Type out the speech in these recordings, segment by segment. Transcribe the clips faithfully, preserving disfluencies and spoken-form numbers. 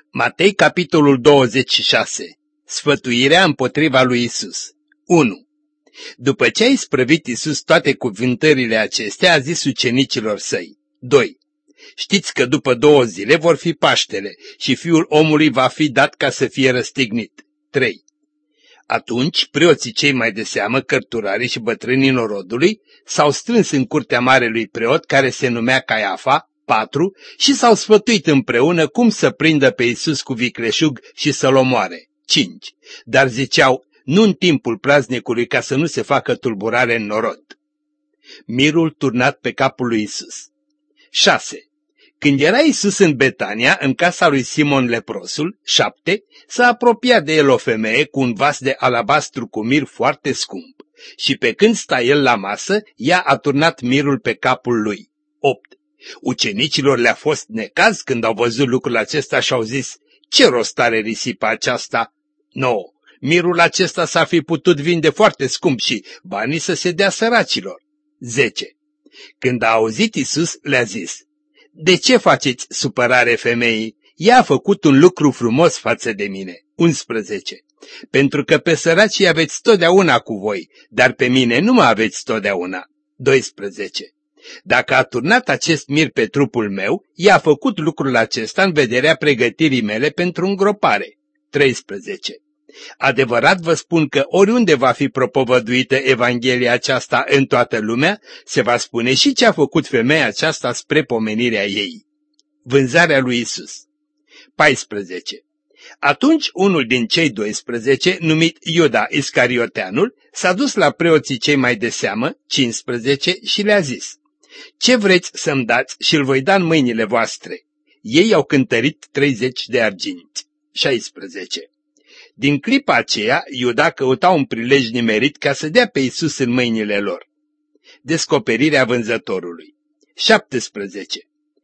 Matei, capitolul douăzeci și șase. Sfătuirea împotriva lui Isus. unu. După ce a isprăvit Isus toate cuvântările acestea, a zis ucenicilor săi. doi. Știți că după două zile vor fi Paștele și Fiul omului va fi dat ca să fie răstignit. trei. Atunci, preoții cei mai de seamă, cărturarii și bătrânii norodului, s-au strâns în curtea marelui preot, care se numea Caiafa, patru, și s-au sfătuit împreună cum să prindă pe Iisus cu vicleșug și să-l omoare. cinci. Dar ziceau, nu în timpul praznicului, ca să nu se facă tulburare în norod. Mirul turnat pe capul lui Iisus. șase. Când era Iisus în Betania, în casa lui Simon leprosul, șapte, s-a apropiat de el o femeie cu un vas de alabastru cu mir foarte scump. Și pe când sta el la masă, ea a turnat mirul pe capul lui. opt. Ucenicilor le-a fost necaz când au văzut lucrul acesta și au zis, ce rost are risipa aceasta? nouă. Mirul acesta s-ar fi putut vinde foarte scump și banii să se dea săracilor. zece. Când a auzit Iisus, le-a zis, de ce faceți supărare femeii? Ea a făcut un lucru frumos față de mine. unsprezece. Pentru că pe săracii aveți totdeauna cu voi, dar pe mine nu mă aveți totdeauna. doisprezece. Dacă a turnat acest mir pe trupul meu, ea a făcut lucrul acesta în vederea pregătirii mele pentru îngropare. treisprezece. Adevărat vă spun că oriunde va fi propovăduită Evanghelia aceasta în toată lumea, se va spune și ce a făcut femeia aceasta spre pomenirea ei. Vânzarea lui Isus. paisprezece. Atunci unul din cei doisprezece, numit Iuda Iscarioteanul, s-a dus la preoții cei mai de seamă, cincisprezece, și le-a zis, ce vreți să-mi dați și îl voi da în mâinile voastre? Ei au cântărit treizeci de arginți. șaisprezece. Din clipa aceea, Iuda căuta un prilej nimerit ca să dea pe Iisus în mâinile lor. Descoperirea vânzătorului. șaptesprezece.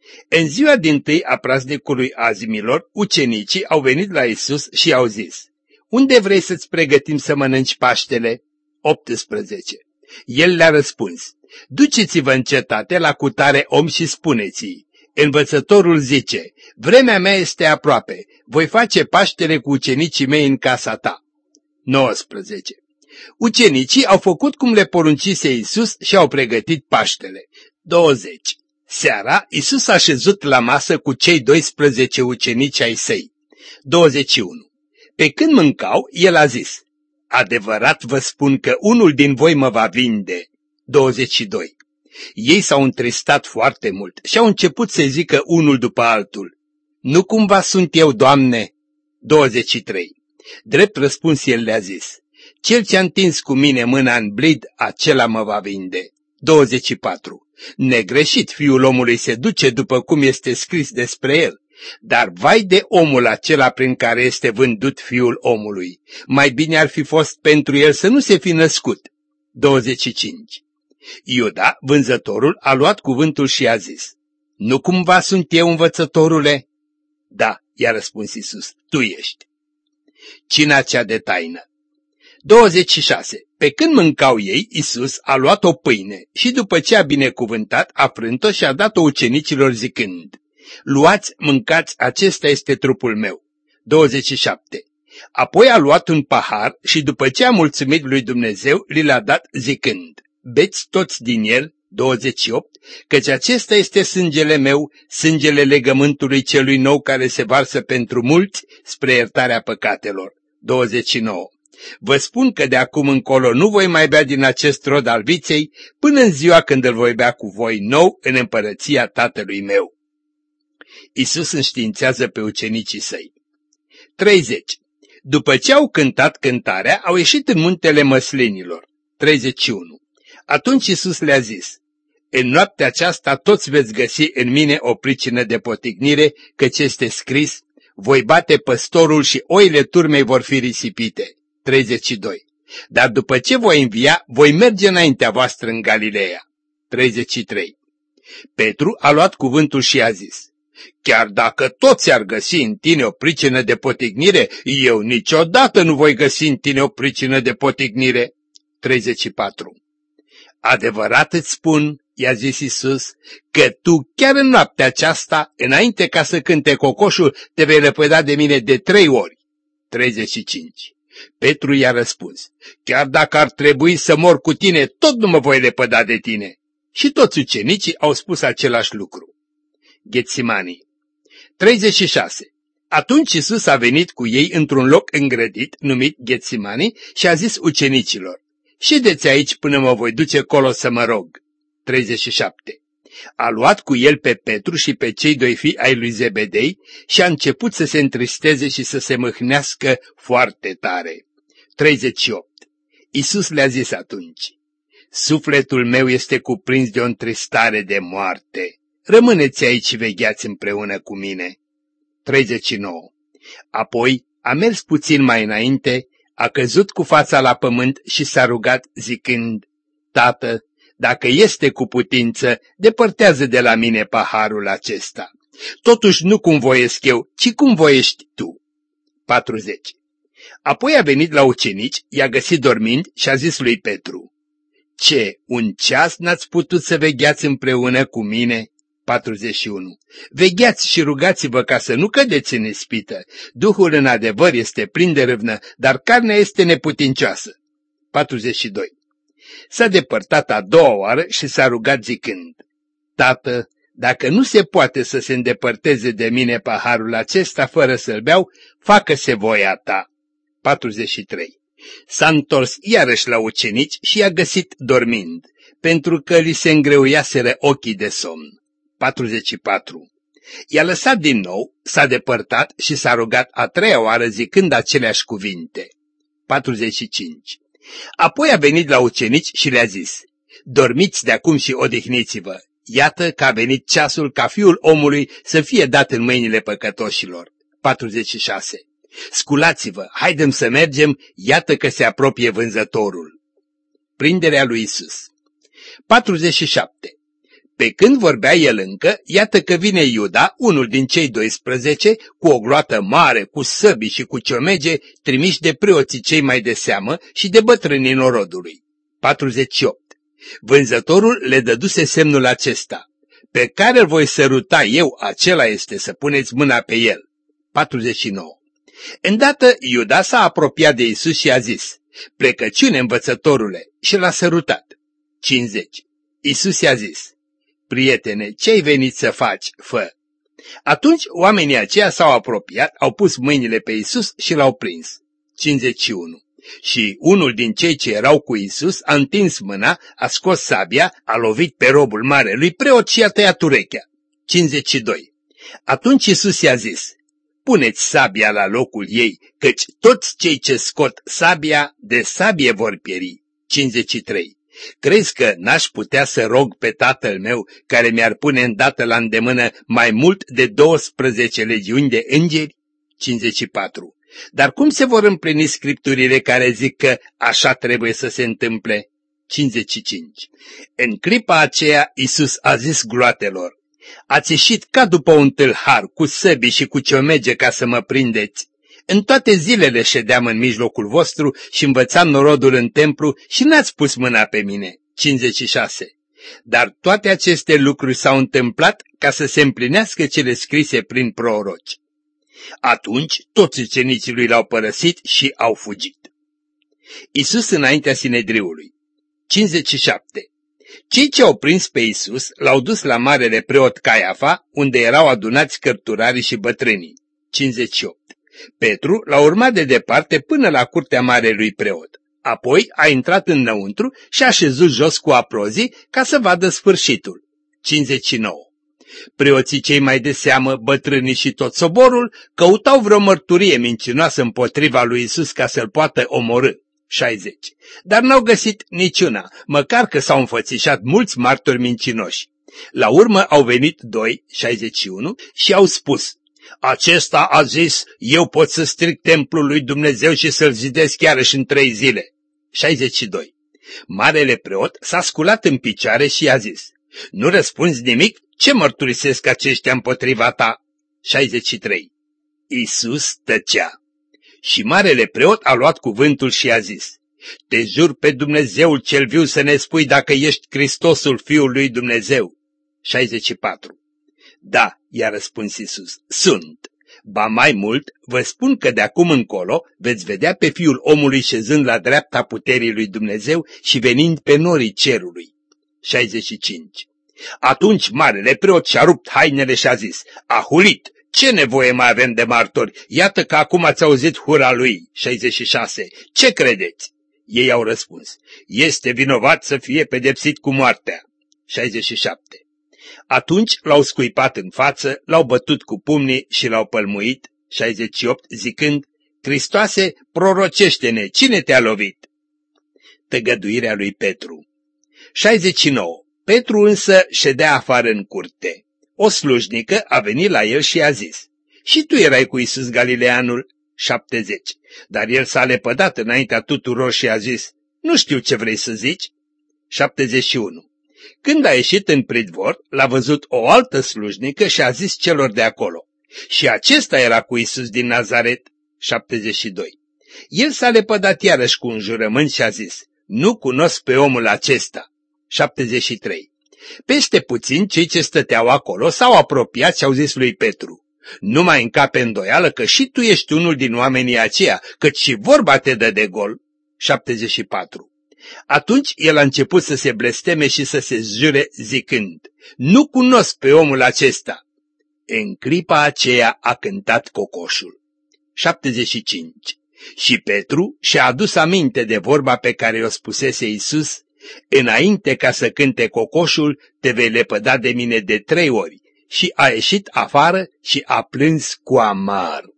În ziua dintâi a praznicului Azimilor, ucenicii au venit la Iisus și i-au zis, unde vrei să-ți pregătim să mănânci Paștele? optsprezece. El le-a răspuns, duceți-vă în cetate la cutare om și spuneți-i, învățătorul zice, vremea mea este aproape, voi face Paștele cu ucenicii mei în casa ta. nouăsprezece. Ucenicii au făcut cum le poruncise Iisus și au pregătit Paștele. douăzeci. Seara, Iisus a șezut la masă cu cei doisprezece ucenici ai săi. douăzeci și unu. Pe când mâncau, el a zis, adevărat vă spun că unul din voi mă va vinde. douăzeci și doi. Ei s-au întristat foarte mult și au început să zică unul după altul, nu cumva sunt eu, Doamne? douăzeci și trei. Drept răspuns el le-a zis, cel ce-a întins cu mine mâna în blid, acela mă va vinde. douăzeci și patru. Negreșit fiul omului se duce după cum este scris despre el, dar vai de omul acela prin care este vândut fiul omului. Mai bine ar fi fost pentru el să nu se fi născut. douăzeci și cinci. Iuda, vânzătorul, a luat cuvântul și a zis, nu cumva sunt eu, învățătorule? Da, i-a răspuns Iisus, tu ești. Cina cea de taină. douăzeci și șase. Pe când mâncau ei, Iisus a luat o pâine și după ce a binecuvântat, a frânt-o și a dat-o ucenicilor zicând, luați, mâncați, acesta este trupul meu. douăzeci și șapte. Apoi a luat un pahar și după ce a mulțumit lui Dumnezeu, li l-a dat zicând, beți toți din el, douăzeci și opt, căci acesta este sângele meu, sângele legământului celui nou care se varsă pentru mulți spre iertarea păcatelor. douăzeci și nouă. Vă spun că de acum încolo nu voi mai bea din acest rod al viței, până în ziua când îl voi bea cu voi nou în împărăția Tatălui meu. Iisus înștiințează pe ucenicii săi. treizeci. După ce au cântat cântarea, au ieșit în muntele măslinilor. treizeci și unu. Atunci Iisus le-a zis, în noaptea aceasta toți veți găsi în mine o pricină de potignire, căci este scris, voi bate păstorul și oile turmei vor fi risipite. treizeci și doi. Dar după ce voi învia, voi merge înaintea voastră în Galileea. treizeci și trei. Petru a luat cuvântul și a zis, chiar dacă toți ar găsi în tine o pricină de potignire, eu niciodată nu voi găsi în tine o pricină de potignire. treizeci și patru. Adevărat îți spun, i-a zis Iisus, că tu chiar în noaptea aceasta, înainte ca să cânte cocoșul, te vei lepăda de mine de trei ori. treizeci și cinci. Petru i-a răspuns, chiar dacă ar trebui să mor cu tine, tot nu mă voi lepăda de tine. Și toți ucenicii au spus același lucru. Ghetsimani. treizeci și șase. Atunci Iisus a venit cu ei într-un loc îngrădit, numit Ghetsimani, și a zis ucenicilor, ședeți aici până mă voi duce colo să mă rog. treizeci și șapte. A luat cu el pe Petru și pe cei doi fii ai lui Zebedei și a început să se întristeze și să se mâhnească foarte tare. treizeci și opt. Iisus le-a zis atunci, sufletul meu este cuprins de o întristare de moarte. Rămâneți aici și vegheați împreună cu mine. treizeci și nouă. Apoi a mers puțin mai înainte, a căzut cu fața la pământ și s-a rugat zicând, Tată, dacă este cu putință, depărtează de la mine paharul acesta. Totuși nu cum voiesc eu, ci cum voiești tu. patruzeci. Apoi a venit la ucenici, i-a găsit dormind și a zis lui Petru, ce, un ceas n-ați putut să vegheați împreună cu mine? patruzeci și unu. Vegheați și rugați-vă ca să nu cădeți în ispită. Duhul în adevăr este plin de râvnă, dar carnea este neputincioasă. patruzeci și doi. S-a depărtat a doua oară și s-a rugat zicând, Tată, dacă nu se poate să se îndepărteze de mine paharul acesta fără să-l beau, facă-se voia ta. patruzeci și trei. S-a întors iarăși la ucenici și i-a găsit dormind, pentru că li se îngreuiaseră ochii de somn. patruzeci și patru. I-a lăsat din nou, s-a depărtat și s-a rugat a treia oară zicând aceleași cuvinte. patruzeci și cinci. Apoi a venit la ucenici și le-a zis, dormiți de acum și odihniți-vă, iată că a venit ceasul ca Fiul omului să fie dat în mâinile păcătoșilor. patruzeci și șase. Sculați-vă, haidem să mergem, iată că se apropie vânzătorul. Prinderea lui Iisus. patruzeci și șapte. Pe când vorbea el încă, iată că vine Iuda, unul din cei doisprezece, cu o gloată mare, cu săbii și cu ciomege, trimiși de preoții cei mai de seamă și de bătrânii norodului. patruzeci și opt. Vânzătorul le dăduse semnul acesta, pe care îl voi săruta eu, acela este să puneți mâna pe el. patruzeci și nouă. Îndată Iuda s-a apropiat de Iisus și a zis, plecăciune învățătorule, și l-a sărutat. cincizeci. Iisus i-a zis, prietene, ce-ai venit să faci, fă? Atunci oamenii aceia s-au apropiat, au pus mâinile pe Iisus și l-au prins. cincizeci și unu. Și unul din cei ce erau cu Iisus a întins mâna, a scos sabia, a lovit pe robul marelui preot și a tăiat urechea. cincizeci și doi. Atunci Iisus i-a zis, puneți sabia la locul ei, căci toți cei ce scot sabia, de sabie vor pieri. cincizeci și trei. Crezi că n-aș putea să rog pe tatăl meu, care mi-ar pune îndată la îndemână mai mult de douăsprezece legiuni de îngeri? cincizeci și patru. Dar cum se vor împlini scripturile care zic că așa trebuie să se întâmple? cincizeci și cinci. În clipa aceea Iisus a zis gloatelor, ați ieșit ca după un tâlhar, cu săbii și cu ciomege ca să mă prindeți. În toate zilele ședeam în mijlocul vostru și învățam norodul în templu și n-ați pus mâna pe mine. cincizeci și șase. Dar toate aceste lucruri s-au întâmplat ca să se împlinească cele scrise prin proroci. Atunci toți ucenicii lui l-au părăsit și au fugit. Iisus înaintea Sinedriului. cincizeci și șapte. Cei ce au prins pe Iisus l-au dus la marele preot Caiafa, unde erau adunați cărturarii și bătrânii. cincizeci și opt. Petru l-a urmat de departe până la curtea marelui preot. Apoi a intrat înăuntru și a șezut jos cu aprozii ca să vadă sfârșitul. cincizeci și nouă. Preoții cei mai de seamă, bătrânii și tot soborul, căutau vreo mărturie mincinoasă împotriva lui Iisus ca să-l poată omorî. șaizeci. Dar n-au găsit niciuna, măcar că s-au înfățișat mulți martori mincinoși. La urmă au venit doi, șaizeci și unu, și au spus, acesta a zis, eu pot să stric templul lui Dumnezeu și să-l zidesc iarăși în trei zile. șaizeci și doi. Marele preot s-a sculat în picioare și i-a zis, nu răspunzi nimic? Ce mărturisesc aceștia împotriva ta? șaizeci și trei. Iisus tăcea. Și marele preot a luat cuvântul și a zis, Te jur pe Dumnezeul cel viu să ne spui dacă ești Hristosul Fiul lui Dumnezeu. șaizeci și patru. Da, i-a răspuns Iisus, sunt. Ba mai mult, vă spun că de acum încolo veți vedea pe Fiul omului șezând la dreapta puterii lui Dumnezeu și venind pe norii cerului. șaizeci și cinci. Atunci marele preot și-a rupt hainele și a zis, a hulit, ce nevoie mai avem de martori? Iată că acum ați auzit hura lui. șaizeci și șase. Ce credeți? Ei au răspuns, este vinovat să fie pedepsit cu moartea. șaizeci și șapte. Atunci l-au scuipat în față, l-au bătut cu pumnii și l-au pălmuit. șaizeci și opt, zicând, Hristoase, prorocește-ne, cine te-a lovit? Tăgăduirea lui Petru. șaizeci și nouă. Petru însă ședea afară în curte. O slujnică a venit la el și a zis, și tu erai cu Iisus Galileanul? șaptezeci. Dar el s-a lepădat înaintea tuturor și a zis, nu știu ce vrei să zici. șaptezeci și unu. Când a ieșit în pridvor, l-a văzut o altă slujnică și a zis celor de acolo, și acesta era cu Iisus din Nazaret. șaptezeci și doi. El s-a lepădat iarăși cu un jurământ și a zis, nu cunosc pe omul acesta. șaptezeci și trei. Peste puțin cei ce stăteau acolo s-au apropiat și au zis lui Petru, nu mai încape îndoială că și tu ești unul din oamenii aceia, căci și vorba te dă de gol. șaptezeci și patru. Atunci el a început să se blesteme și să se jure zicând, nu cunosc pe omul acesta. În clipa aceea a cântat cocoșul. șaptezeci și cinci. Și Petru și-a adus aminte de vorba pe care o spusese Iisus, înainte ca să cânte cocoșul, te vei lepăda de mine de trei ori. Și a ieșit afară și a plâns cu amar.